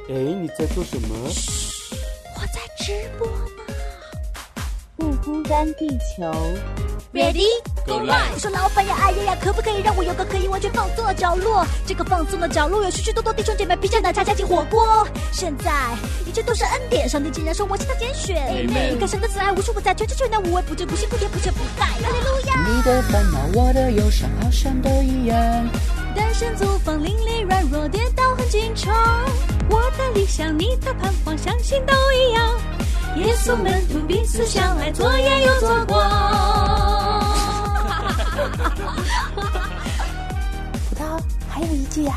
哎，你在做什么？ 我在直播呢。 不孤单地球 Ready Go live 我说老板呀，哎呀呀，可不可以让我有个可以完全放松的角落？这个放松的角落有许许多多弟兄姐妹披着奶茶加进火锅。现在一切都是恩典，上帝竟然说我是他拣选。 Amen 你看神的慈爱无处不在，全知全能无微不至，不辛不甜不缺不盖。哈利路亚！ 你的烦恼，我的忧伤，好像都一样。 单身租房，邻里软弱，跌倒很经常。我的理想，你的盼望，相信都一样。耶稣门徒彼此相爱，做盐又做光。 葡萄还有一句呀、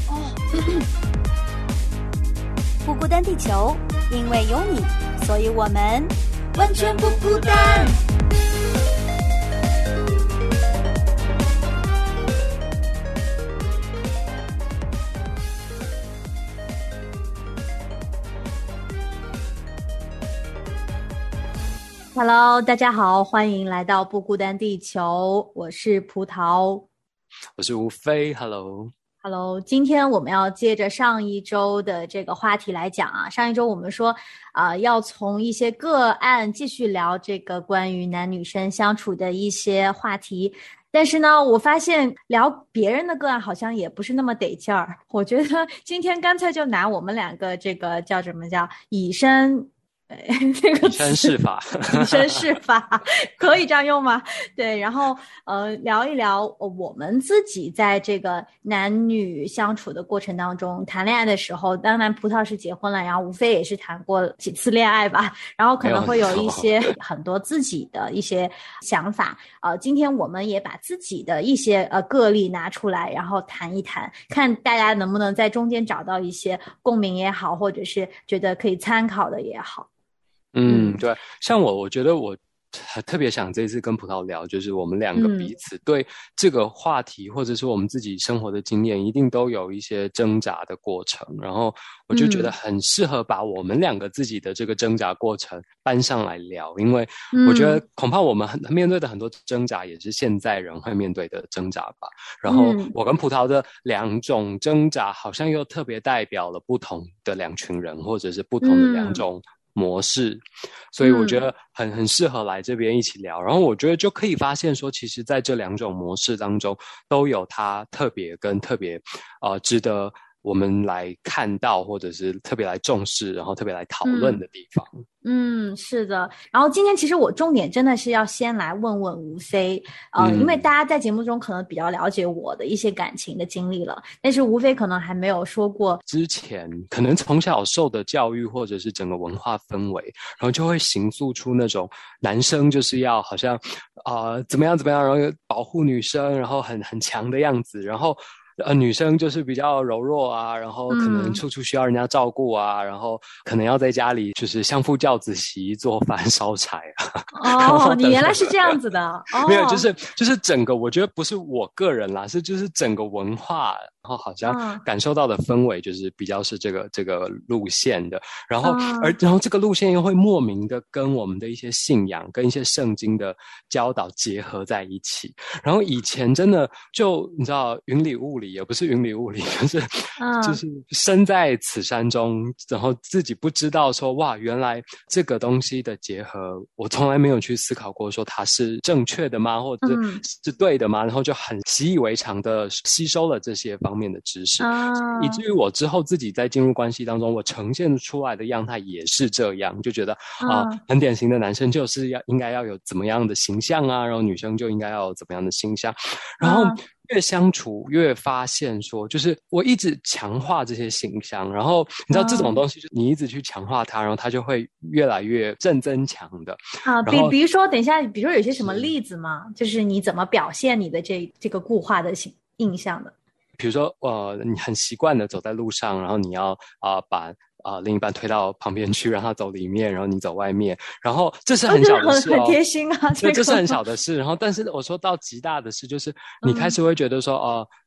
不孤单地球，因为有你，所以我们完全不孤单。Hello， 大家好，欢迎来到不孤单地球，我是葡萄。 我是吴飞 ，Hello。 今天我们要接着上一周的这个话题来讲啊。上一周我们说要从一些个案继续聊这个关于男女生相处的一些话题，但是呢，我发现聊别人的个案好像也不是那么得劲儿。我觉得今天干脆就拿我们两个这个叫什么叫以身。这个以身试法， 以身试法可以这样用吗？对，然后聊一聊我们自己在这个男女相处的过程当中，谈恋爱的时候，当然葡萄是结婚了，然后无非也是谈过几次恋爱吧，然后可能会有一些很多自己的一些想法。今天我们也把自己的一些个例拿出来，然后谈一谈，看大家能不能在中间找到一些共鸣也好，或者是觉得可以参考的也好。 对，像我觉得我特别想这一次跟葡萄聊，就是我们两个彼此对这个话题，或者是我们自己生活的经验，一定都有一些挣扎的过程。然后我就觉得很适合把我们两个自己的这个挣扎过程搬上来聊，因为我觉得恐怕我们面对的很多挣扎，也是现在人会面对的挣扎吧。然后我跟葡萄的两种挣扎，好像又特别代表了不同的两群人，或者是不同的两种模式，所以我觉得很适合来这边一起聊。然后我觉得就可以发现说，其实在这两种模式当中，都有它特别跟特别值得我们来看到，或者是特别来重视，然后特别来讨论的地方。 是的。然后今天其实我重点真的是要先来问问吴飞，因为大家在节目中可能比较了解我的一些感情的经历了，但是吴飞可能还没有说过之前可能从小受的教育，或者是整个文化氛围，然后就会形塑出那种男生就是要好像怎么样怎么样，然后保护女生，然后很强的样子，然后女生就是比较柔弱啊，然后可能处处需要人家照顾啊，然后可能要在家里就是相夫教子、洗衣做饭、烧柴啊。 你原来是这样子的。 没有，就是整个，我觉得不是我个人啦，就是整个文化，然后好像感受到的氛围就是比较是这个路线的，然后这个路线又会莫名的跟我们的一些信仰跟一些圣经的教导结合在一起。然后以前真的就你知道云里雾里，也不是云里雾里，就是身在此山中，然后自己不知道说哇，原来这个东西的结合，我从来没有去思考过说它是正确的吗，或者是对的吗？然后就很习以为常的吸收了这些方面的知识，以至于我之后自己在进入关系当中，我呈现出来的样态也是这样，就觉得很典型的男生就是应该要有怎么样的形象啊，然后女生就应该要有怎么样的形象，然后越相处越发现说，就是我一直强化这些形象，然后你知道这种东西，你一直去强化它，然后它就会越来越正增强的。 比如说，等一下，比如说有些什么例子吗？就是你怎么表现你的这个固化的印象的？ 比如说，你很习惯的走在路上，然后你要把另一半推到旁边去，让他走里面，然后你走外面，然后这是很小的事很贴心啊， 对，这是很小的事。然后，但是我说到极大的事，就是你开始会觉得说，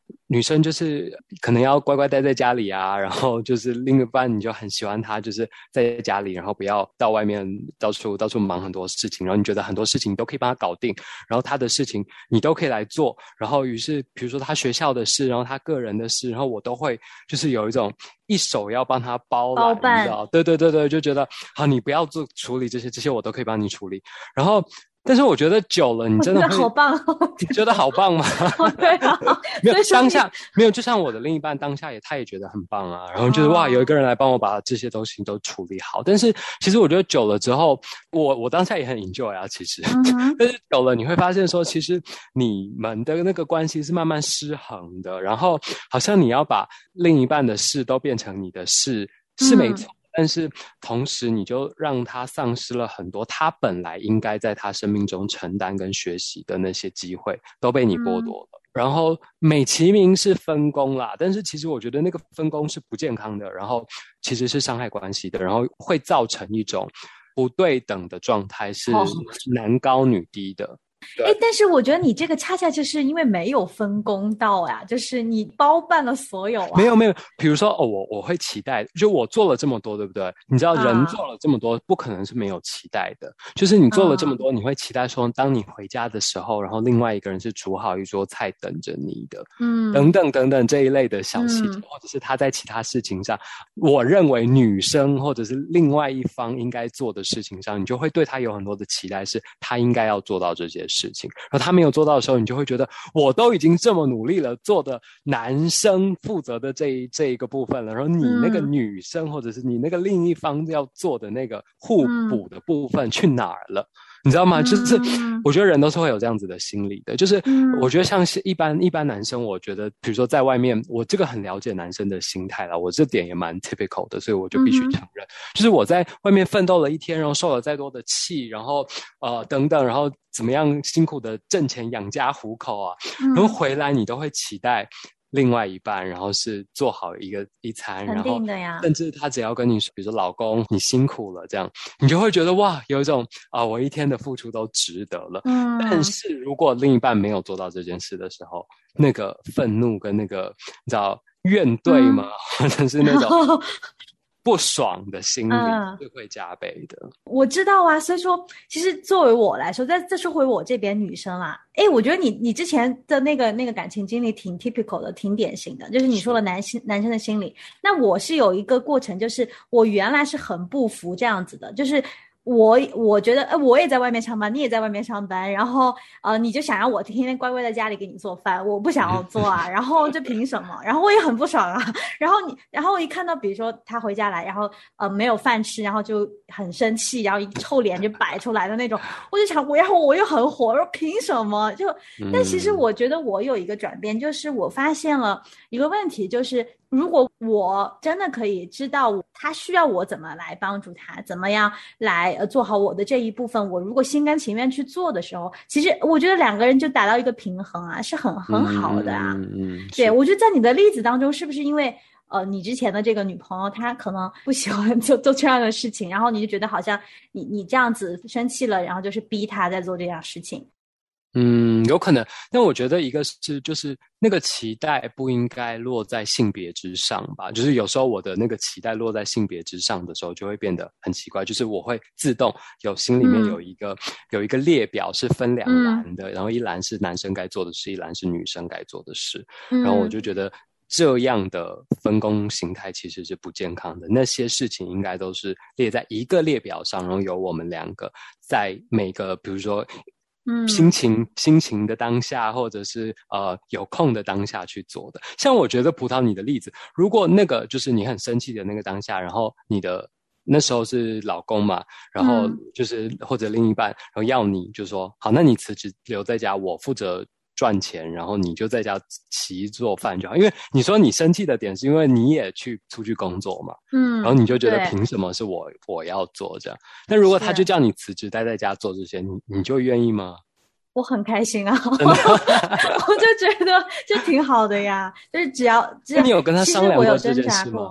女生就是可能要乖乖待在家里啊，然后就是另一半你就很喜欢她就是在家里，然后不要到外面到处忙很多事情，然后你觉得很多事情你都可以帮她搞定，然后她的事情你都可以来做，然后于是比如说她学校的事，然后她个人的事，然后我都会就是有一种一手要帮她包办，你知道？对对对对，就觉得好，你不要做处理这些我都可以帮你处理，然后。但是我觉得久了，你真的会好棒哦！ 你觉得好棒吗？ 对啊， 没有当下没有，就像我的另一半当下他也觉得很棒啊，然后就是哇，有一个人来帮我把这些东西都处理好。但是其实我觉得久了之后，我当下也很 enjoy 啊，其实，但是久了你会发现说，其实你们的那个关系是慢慢失衡的，然后好像你要把另一半的事都变成你的事，是没错。但是同时你就让他丧失了很多他本来应该在他生命中承担跟学习的那些机会都被你剥夺了，然后美其名是分工啦，但是其实我觉得那个分工是不健康的，然后其实是伤害关系的，然后会造成一种不对等的状态，是男高女低的。 但是我觉得你这个恰恰就是因为没有分工到呀，就是你包办了所有啊。 没有，比如说我会期待，就我做了这么多，对不对？你知道人做了这么多，不可能是没有期待的。就是你做了这么多，你会期待说，当你回家的时候，然后另外一个人是煮好一桌菜等着你的，等等等等这一类的小细节，或者是他在其他事情上，我认为女生或者是另外一方应该做的事情上，你就会对他有很多的期待，是他应该要做到这些事情，然后他没有做到的时候，你就会觉得我都已经这么努力了，做的男生负责的这一个部分了，然后你那个女生或者是你那个另一方要做的那个互补的部分去哪儿了？你知道吗？就是我觉得人都是会有这样子的心理的，就是我觉得像是一般男生，我觉得比如说在外面，我这个很了解男生的心态啦，我这点也蛮 typical 的，所以我就必须承认，就是我在外面奋斗了一天，然后受了再多的气，然后等等，然后怎么样辛苦的挣钱养家糊口啊，然后回来你都会期待另外一半，然后是做好一餐，然后甚至他只要跟你说，比如说老公你辛苦了，这样你就会觉得哇，有一种我一天的付出都值得了。但是如果另一半没有做到这件事的时候，那个愤怒跟那个你知道怨怼吗？或者是那种不爽的心理是会加倍的。 我知道啊，所以说其实作为我来说，再说回我这边女生啦，我觉得你之前的那个感情经历挺 typical 的，挺典型的，就是你说了男生的心理。那我是有一个过程，就是我原来是很不服这样子的，就是我觉得我也在外面上班，你也在外面上班，然后你就想让我天天乖乖在家里给你做饭，我不想要做啊，然后这凭什么？然后我也很不爽啊，然后我一看到比如说他回家来，然后没有饭吃，然后就很生气，然后一臭脸就摆出来的那种，我就想然后我又很火，我说凭什么？但其实我觉得我有一个转变，就是我发现了一个问题，就是如果我真的可以知道他需要我怎么来帮助他，怎么样来做好我的这一部分，我如果心甘情愿去做的时候，其实我觉得两个人就达到一个平衡啊，是很好的啊。对，我觉得在你的例子当中，是不是因为你之前的这个女朋友她可能不喜欢做这样的事情，然后你就觉得好像你这样子生气了，然后就是逼她在做这样事情。 有可能，但我觉得一个是就是那个期待不应该落在性别之上吧，就是有时候我的那个期待落在性别之上的时候，就会变得很奇怪，就是我会自动心里面有一个列表是分两栏的，然后一栏是男生该做的事，一栏是女生该做的事，然后我就觉得这样的分工形态其实是不健康的，那些事情应该都是列在一个列表上，然后由我们两个在每个比如说心情的当下，或者是有空的当下去做的。像我觉得葡萄你的例子，如果那个就是你很生气的那个当下，然后你的那时候是老公嘛，然后就是或者另一半，然后要你就说好，那你辞职留在家，我负责赚钱，然后你就在家洗衣做饭就好。因为你说你生气的点是因为你也出去工作嘛，然后你就觉得凭什么是我要做这样？但如果他就叫你辞职待在家做这些，你就愿意吗？ 我很开心啊，我就觉得这挺好的呀，就是只要你有跟他商量过这件事吗？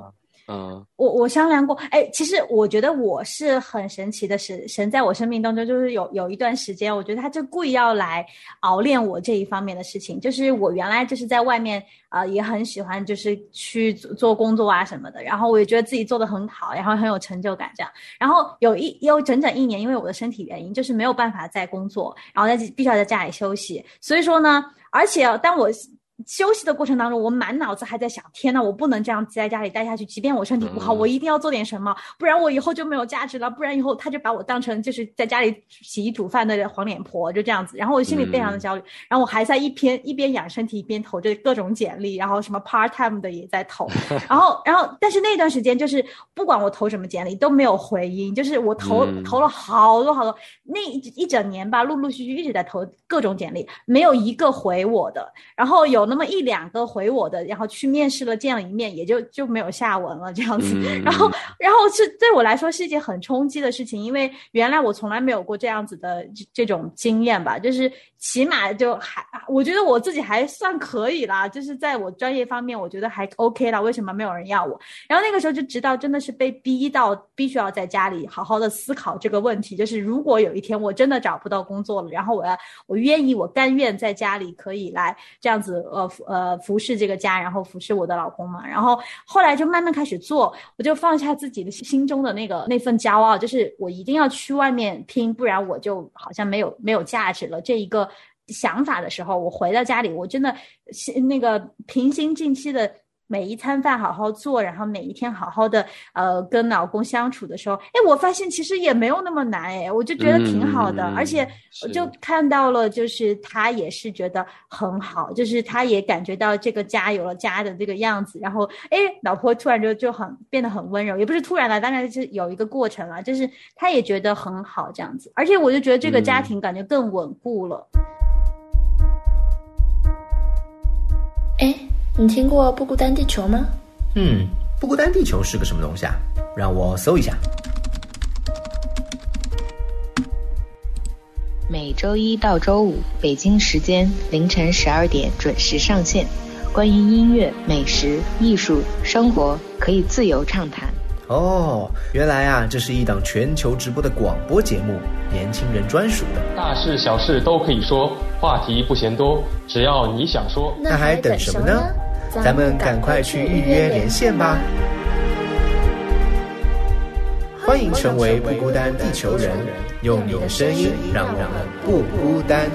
我商量过，其实我觉得我是很神奇的，神在我生命当中就是有一段时间，我觉得他就故意要来熬练我这一方面的事情。就是我原来就是在外面也很喜欢就是去做工作啊什么的，然后我也觉得自己做得很好，然后很有成就感这样。然后有整整1年，因为我的身体原因，就是没有办法再工作，然后必须要在家里休息。所以说呢，而且当我休息的过程当中，我满脑子还在想，天哪，我不能这样在家里待下去，即便我身体不好，我一定要做点什么，不然我以后就没有价值了，不然以后他就把我当成就是在家里洗衣煮饭的黄脸婆，就这样子。然后我心里非常的焦虑，然后我还在一边养身体一边投着各种简历，然后什么 part time 的也在投，然后但是那段时间就是不管我投什么简历都没有回音，就是我投了好多那一整年吧，陆陆续续一直在投各种简历，没有一个回我的，然后有那么1-2个回我的，然后去面试了，见了一面也就没有下文了这样子。然后是对我来说是一件很冲击的事情，因为原来我从来没有过这样子的这种经验吧，就是起码我觉得我自己还算可以啦，就是在我专业方面我觉得还 OK 啦，为什么没有人要我？然后那个时候就直到真的是被逼到必须要在家里好好的思考这个问题，就是如果有一天我真的找不到工作了，然后我甘愿在家里可以来这样子服侍这个家，然后服侍我的老公嘛。然后后来就慢慢开始做，我就放下自己的心中的那份骄傲，就是我一定要去外面拼，不然我就好像没有价值了这一个想法的时候，我回到家里，我真的那个平心静气的每一餐饭好好做，然后每一天好好的跟老公相处的时候，我发现其实也没有那么难，我就觉得挺好的，而且我就看到了，就是他也是觉得很好，就是他也感觉到这个家有了家的这个样子，然后老婆突然就变得很温柔，也不是突然了，当然是有一个过程了，就是他也觉得很好这样子，而且我就觉得这个家庭感觉更稳固了。 你听过不孤单地球吗？ 不孤单地球是个什么东西啊？让我搜一下。 每周一到周五北京时间凌晨12点准时上线，关于音乐、美食、艺术、生活可以自由畅谈。 原来啊，这是一档全球直播的广播节目，年轻人专属的， 大事小事都可以说，话题不嫌多，只要你想说。 那还等什么呢？咱们赶快去预约连线吧！欢迎成为不孤单地球人，用你的声音让我们不孤单。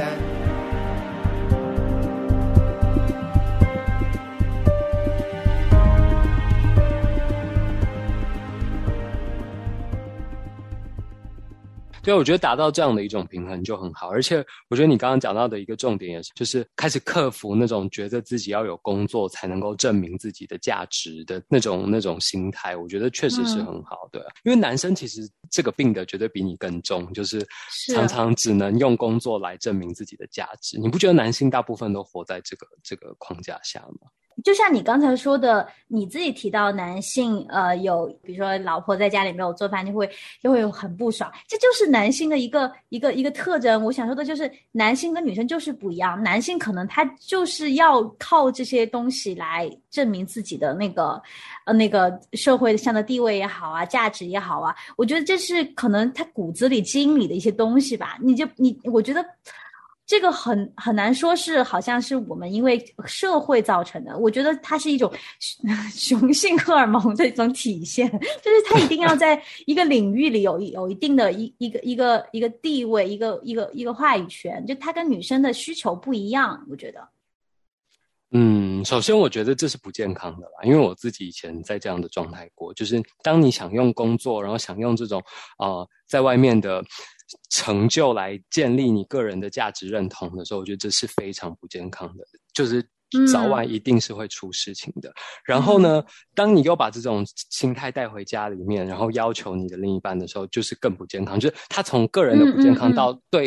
对，我觉得达到这样的一种平衡就很好，而且我觉得你刚刚讲到的一个重点也是，就是开始克服那种觉得自己要有工作才能够证明自己的价值的那种心态，我觉得确实是很好的。因为男生其实这个病的绝对比你更重，就是常常只能用工作来证明自己的价值。你不觉得男性大部分都活在这个框架下吗？ 就像你刚才说的，你自己提到男性有比如说老婆在家里没有做饭就会很不爽，这就是男性的一个特征。我想说的就是男性跟女生就是不一样，男性可能他就是要靠这些东西来证明自己的那个社会上的地位也好啊，价值也好啊，我觉得这是可能他骨子里基因里的一些东西吧。我觉得这个很难说是好像是我们因为社会造成的，我觉得它是一种雄性荷尔蒙的一种体现，就是它一定要在一个领域里有一定的一个地位，一个话语权，就它跟女生的需求不一样，我觉得。 首先我觉得这是不健康的啦，因为我自己以前在这样的状态过，就是当你想用工作，然后想用这种在外面的成就来建立你个人的价值认同的时候，我觉得这是非常不健康的，就是早晚一定是会出事情的。然后呢，当你又把这种心态带回家里面，然后要求你的另一半的时候，就是更不健康，就是他从个人的不健康到对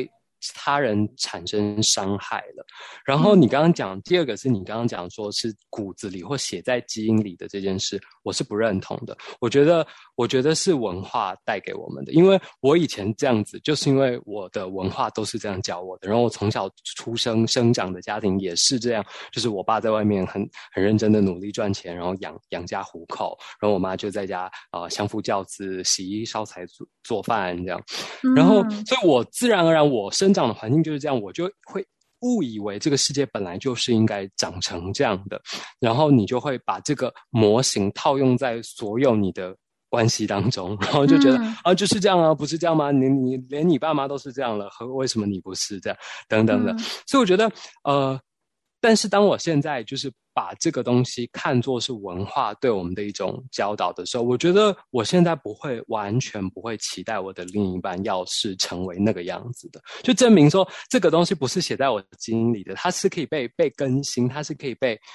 他人产生伤害了。然后你刚刚讲第二个是你刚刚讲说是骨子里或写在基因里的这件事，我是不认同的。我觉得是文化带给我们的，因为我以前这样子就是因为我的文化都是这样教我的，然后我从小生长的家庭也是这样，就是我爸在外面很认真的努力赚钱，然后养家糊口，然后我妈就在家相夫教子，洗衣烧菜做饭这样。然后所以我自然而然我生长的环境就是这样，我就会误以为这个世界本来就是应该长成这样的，然后你就会把这个模型套用在所有你的关系当中，然后就觉得就是这样啊，不是这样吗？你连你爸妈都是这样了，为什么你不是这样？等等的。所以我觉得但是当我现在就是把这个东西看作是文化对我们的一种教导的时候，我觉得我现在完全不会期待我的另一半要是成为那个样子的，就证明说这个东西不是写在我的基因里的，它是可以被更新，它是可以被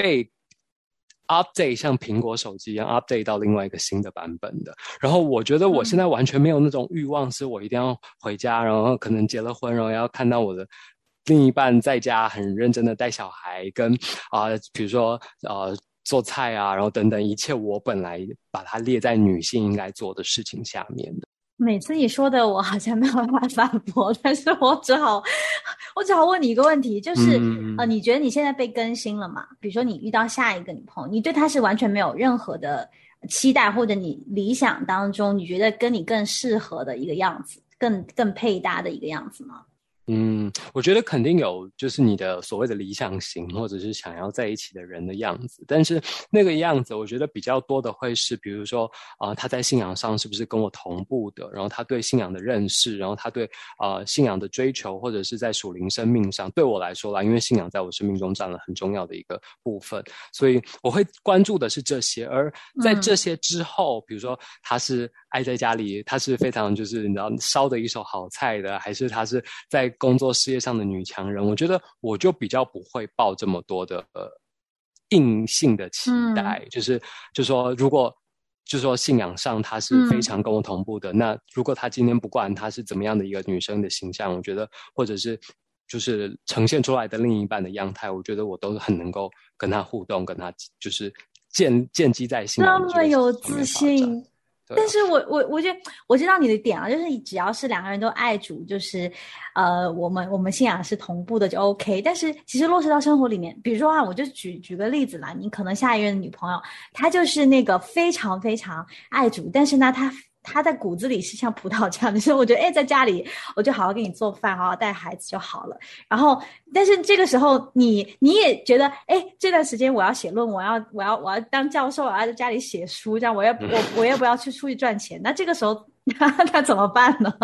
update， 像苹果手机一样 update 到另外一个新的版本的。然后我觉得我现在完全没有那种欲望，是我一定要回家，然后可能结了婚，然后要看到我的另一半在家很认真的带小孩，跟比如说做菜啊，然后等等一切我本来把它列在女性应该做的事情下面的。 每次你说的我好像没有办法反驳，但是我只好问你一个问题，就是你觉得你现在被更新了吗？比如说你遇到下一个女朋友，你对她是完全没有任何的期待，或者你理想当中你觉得跟你更适合的一个样子，更配搭的一个样子吗？ 我觉得肯定有，就是你的所谓的理想型，或者是想要在一起的人的样子。但是那个样子，我觉得比较多的会是，比如说他在信仰上是不是跟我同步的，然后他对信仰的认识，然后他对信仰的追求，或者是在属灵生命上，对我来说啦，因为信仰在我生命中占了很重要的一个部分，所以我会关注的是这些。而在这些之后，比如说他是爱在家里，他是非常就是你知道烧的一手好菜的，还是他是在工作事业上的女强人，我觉得我就比较不会抱这么多的硬性的期待，就是说如果就是说信仰上她是非常跟我同步的，那如果她今天不管她是怎么样的一个女生的形象，我觉得或者是就是呈现出来的另一半的样态，我觉得我都很能够跟她互动，跟她就是建基在信仰的这个那么有自信。但是我觉得我知道你的点啊，就是只要是两个人都爱主，就是我们信仰是同步的就 OK。但是其实落实到生活里面，比如说我就举个例子啦，你可能下一任的女朋友，她就是那个非常非常爱主，但是呢他在骨子里是像葡萄这样的，所以我觉得在家里我就好好给你做饭，好好带孩子就好了。然后但是这个时候你也觉得这段时间我要写论文，我要当教授，我要在家里写书，这样我也不要出去赚钱，那这个时候他怎么办呢？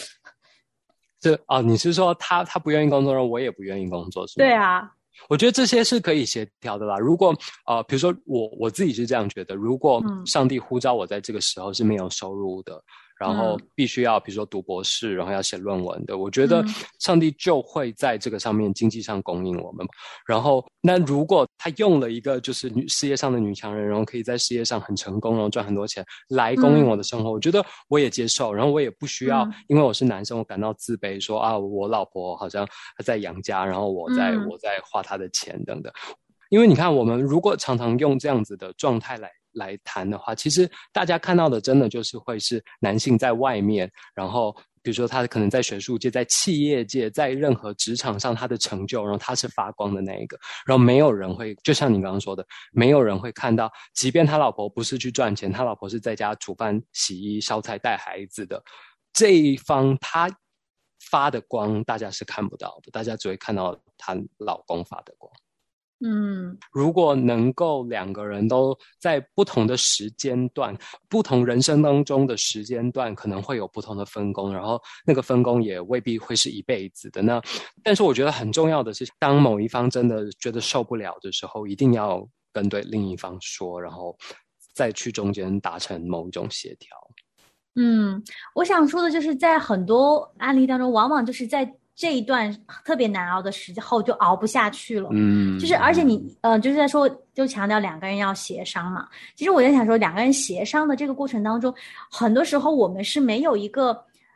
你是说他不愿意工作，然后我也不愿意工作是吗？ 对啊， 我觉得这些是可以协调的啦。如果比如说我自己是这样觉得，如果上帝呼召我在这个时候是没有收入的，然后必须要比如说读博士，然后要写论文的，我觉得上帝就会在这个上面经济上供应我们。然后那如果他用了一个就是事业上的女强人，然后可以在事业上很成功，然后赚很多钱来供应我的生活，我觉得我也接受，然后我也不需要因为我是男生我感到自卑，说我老婆好像在养家，然后我在花她的钱等等。因为你看我们如果常常用这样子的状态来谈的话，其实大家看到的真的就是会是男性在外面，然后比如说他可能在学术界，在企业界，在任何职场上他的成就，然后他是发光的那一个，然后没有人会就像你刚刚说的，没有人会看到即便他老婆不是去赚钱，他老婆是在家煮饭洗衣烧菜带孩子的这一方，他发的光大家是看不到的，大家只会看到她老公发的光。如果能够两个人都在不同的时间段，不同人生当中的时间段可能会有不同的分工，然后那个分工也未必会是一辈子的。但是我觉得很重要的是，当某一方真的觉得受不了的时候，一定要跟对另一方说，然后再去中间达成某一种协调。 我想说的就是在很多案例当中，往往就是在这一段特别难熬的时候就熬不下去了。就是而且你就是在说就强调两个人要协商嘛。其实我在想说两个人协商的这个过程当中，很多时候我们是没有一个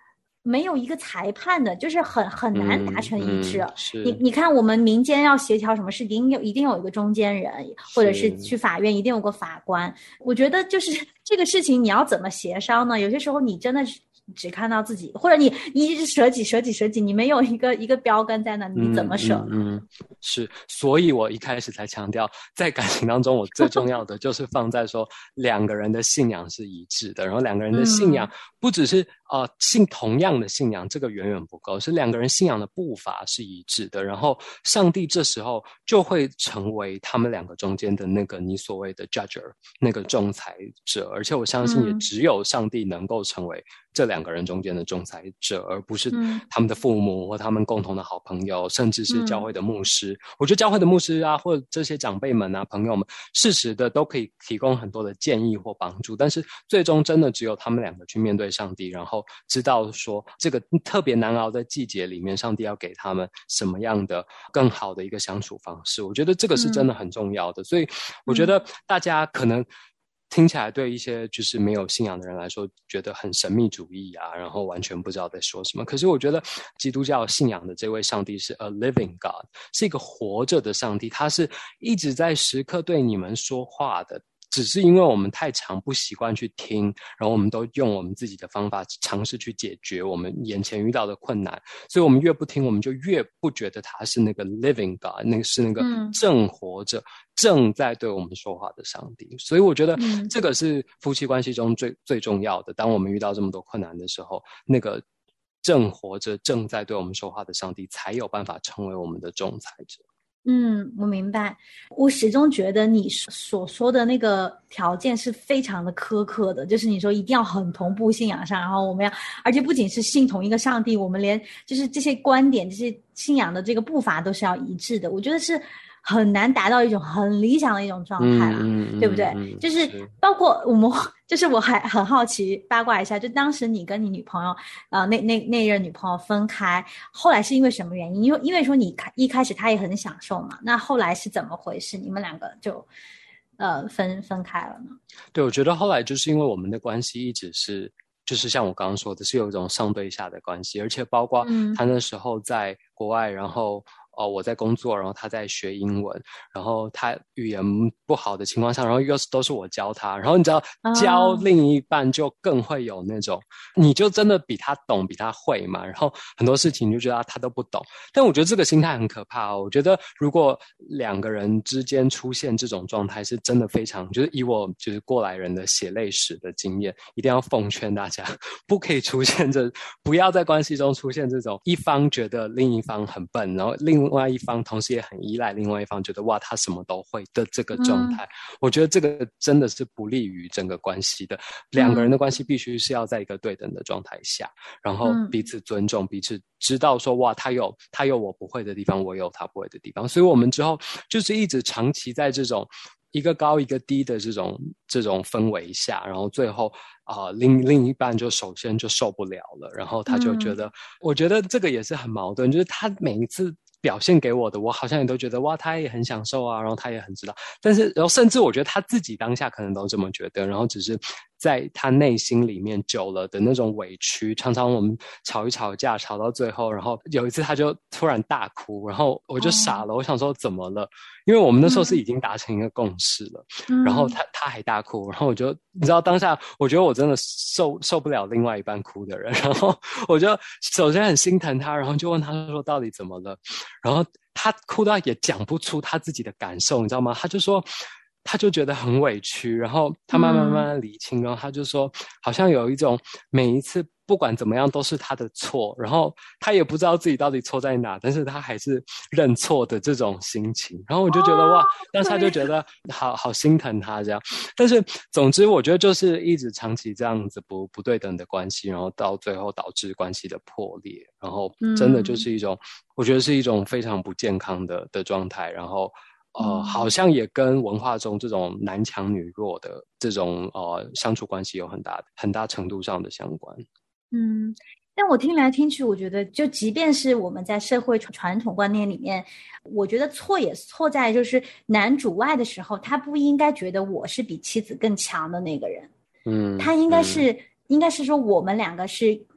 没有一个裁判的，就是很难达成一致。你看我们民间要协调什么事，一定有一个中间人，或者是去法院一定有个法官。我觉得就是这个事情你要怎么协商呢？有些时候你真的是只看到自己，或者你一直舍己，你没有一个标杆在那，你怎么舍？ 是，所以我一开始才强调，在感情当中，我最重要的就是放在说两个人的信仰是一致的，然后两个人的信仰不只是信同样的信仰，这个远远不够，是两个人信仰的步伐是一致的，然后上帝这时候就会成为他们两个中间的那个你所谓的 judger， 那个仲裁者，而且我相信也只有上帝能够成为这两个人中间的仲裁者，而不是他们的父母或他们共同的好朋友，甚至是教会的牧师。我觉得教会的牧师啊，或者这些长辈们啊、朋友们，适时的都可以提供很多的建议或帮助，但是最终真的只有他们两个去面对上帝，然后知道说这个特别难熬的季节里面，上帝要给他们什么样的更好的一个相处方式。我觉得这个是真的很重要的，所以我觉得大家可能听起来对一些就是没有信仰的人来说觉得很神秘主义啊，然后完全不知道在说什么。可是我觉得基督教信仰的这位上帝是 a living God， 是一个活着的上帝，他是一直在时刻对你们说话的，只是因为我们太常不习惯去听，然后我们都用我们自己的方法尝试去解决我们眼前遇到的困难，所以我们越不听，我们就越不觉得他是那个 living God， 那个是那个正活着正在对我们说话的上帝。所以我觉得这个是夫妻关系中最重要的，当我们遇到这么多困难的时候，那个正活着正在对我们说话的上帝才有办法成为我们的仲裁者。 我明白。我始终觉得你所说的那个条件是非常的苛刻的，就是你说一定要很同步信仰上，然后我们要，而且不仅是信同一个上帝，我们连就是这些观点、这些信仰的这个步伐都是要一致的。我觉得是很难达到一种很理想的一种状态啦，对不对？就是包括我们，就是我还很好奇八卦一下，就当时你跟你女朋友那任女朋友分开，后来是因为什么原因？因为说你一开始她也很享受嘛，那后来是怎么回事？你们两个就分开了呢？ 对，我觉得后来就是因为我们的关系一直是就是像我刚刚说的，是有一种上对下的关系，而且包括他那时候在国外，然后我在工作，然后他在学英文，然后他语言不好的情况下，然后又都是我教他，然后你知道教另一半就更会有那种你就真的比他懂比他会嘛，然后很多事情你就觉得他都不懂，但我觉得这个心态很可怕哦。我觉得如果两个人之间出现这种状态，是真的非常，就是以我就是过来人的血泪史的经验，一定要奉劝大家不可以出现不要在关系中出现这种一方觉得另一方很笨，然后另外一方同时也很依赖另外一方，觉得哇他什么都会的这个状态，我觉得这个真的是不利于整个关系的。两个人的关系必须是要在一个对等的状态下，然后彼此尊重，彼此知道说哇他有我不会的地方，我有他不会的地方，所以我们之后就是一直长期在这种一个高一个低的这种氛围下，然后最后另一半就首先就受不了了，然后他就觉得我觉得这个也是很矛盾，就是他每一次表现给我的，我好像也都觉得哇他也很享受啊，然后他也很知道，但是然后甚至我觉得他自己当下可能都这么觉得，然后只是在他内心里面久了的那种委屈，常常我们吵一吵架吵到最后，然后有一次他就突然大哭，然后我就傻了，我想说怎么了，因为我们那时候是已经达成一个共识了，然后他还大哭，然后我就你知道当下我觉得我真的受不了另外一半哭的人，然后我就首先很心疼他，然后就问他说到底怎么了，然后他哭到也讲不出他自己的感受，你知道吗？他就说他就觉得很委屈，然后他慢慢理清，然后他就说好像有一种每一次不管怎么样都是他的错，然后他也不知道自己到底错在哪，但是他还是认错的这种心情，然后我就觉得哇当时他就觉得好心疼他这样。但是总之我觉得就是一直长期这样子不对等的关系，然后到最后导致关系的破裂，然后真的就是一种我觉得是一种非常不健康的状态，然后好像也跟文化中这种男强女弱的这种相处关系有很大程度上的相关。 但我听来听去，我觉得就即便是我们在社会传统观念里面，我觉得错也错在就是男主外的时候，他不应该觉得我是比妻子更强的那个人，他应该是说我们两个是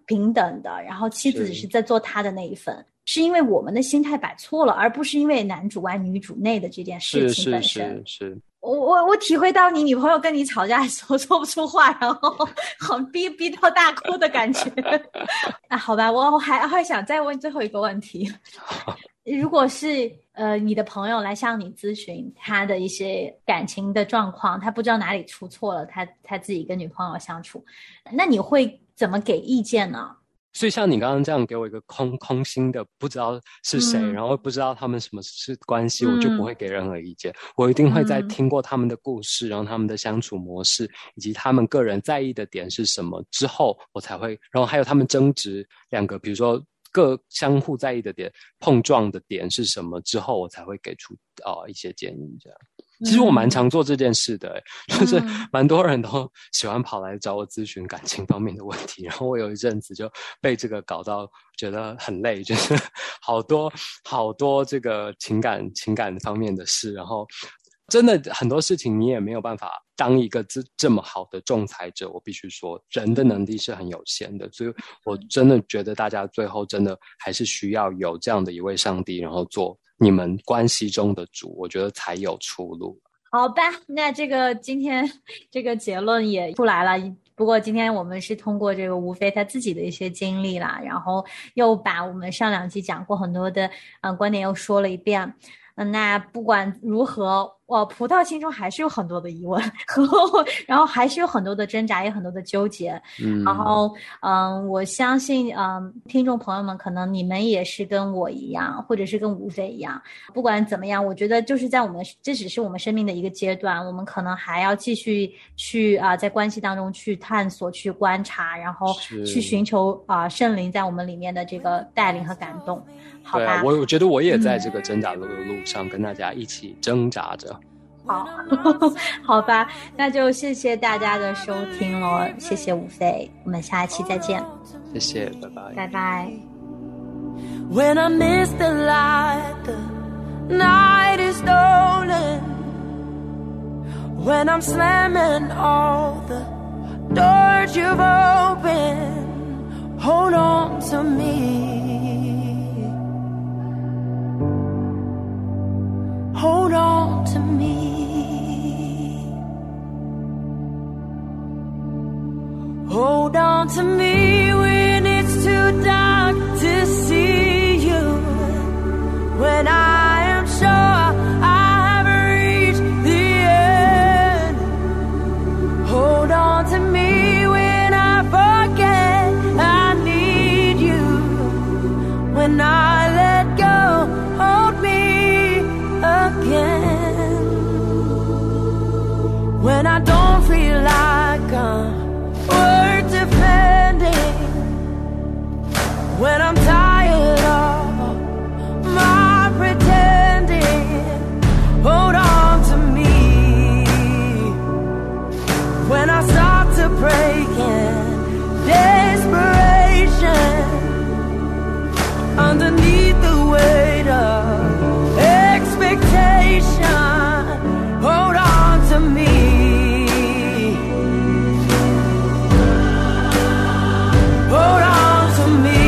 平等的，然后妻子只是在做她的那一份，是因为我们的心态摆错了，而不是因为男主外女主内的这件事情本身。 是。 我体会到你女朋友跟你吵架的时候说不出话，然后好逼到大哭的感觉。好吧，我还想再问最后一个问题。如果是你的朋友来向你咨询他的一些感情的状况，他不知道哪里出错了，他自己跟女朋友相处，那你会怎么给意见呢？ 所以像你刚刚这样给我一个空心的不知道是谁，然后不知道他们什么是关系，我就不会给任何意见。我一定会在听过他们的故事，然后他们的相处模式以及他们个人在意的点是什么之后，我才会，然后还有他们争执两个比如说各相互在意的点碰撞的点是什么之后，我才会给出一些建议这样。其实我蛮常做这件事的，就是蛮多人都喜欢跑来找我咨询感情方面的问题，然后我有一阵子就被这个搞到觉得很累，就是好多这个情感方面的事，然后真的很多事情你也没有办法当一个这么好的仲裁者，我必须说人的能力是很有限的，所以我真的觉得大家最后真的还是需要有这样的一位上帝，然后做你们关系中的主，我觉得才有出路。 好吧，那这个今天这个结论也出来了。不过今天我们是通过这个吴飞他自己的一些经历啦，然后又把我们上2集讲过很多的观点又说了一遍。那不管如何，葡萄心中还是有很多的疑问，然后还是有很多的挣扎，也有很多的纠结。然后我相信听众朋友们可能你们也是跟我一样，或者是跟吴飞一样，不管怎么样，我觉得就是在这只是我们生命的一个阶段，我们可能还要继续去在关系当中去探索，去观察，然后去寻求圣灵在我们里面的这个带领和感动。好吧， 对，我觉得我也在这个挣扎的路上跟大家一起挣扎着。 好，好吧，那就谢谢大家的收听咯，谢谢吴飞，我们下一期再见。 谢谢，拜拜。 拜拜。 When I miss the light, the night is stolen. When I'm slamming all the doors you've opened, hold on to me. Hold on to me. Hold on to me when it's too dark to see you. When I am sure I've reached the end. Hold on to me when I forget I need you. When I let go, hold me again. When I don't feel like I'm worth defending. When I'm tired of my pretending. Hold on to me. When I start to break in desperation, underneath the weight of expectation, hold on to me. Hold on to me.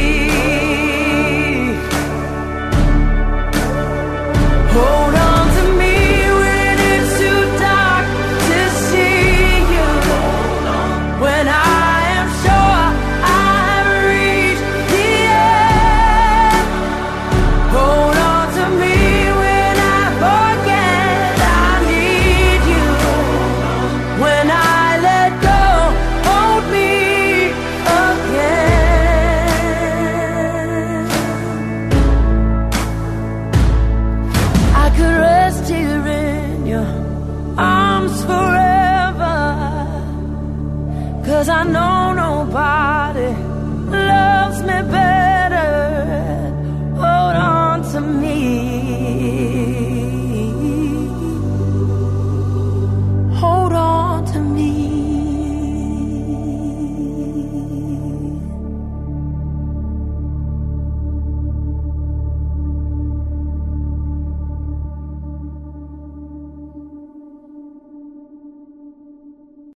Hold on to me when it's too dark to see you. When I am sure I've reached the end. Hold on to me when I forget I need you. When I let go, hold me again. I could rest here in your arms forever, 'cause I know nobody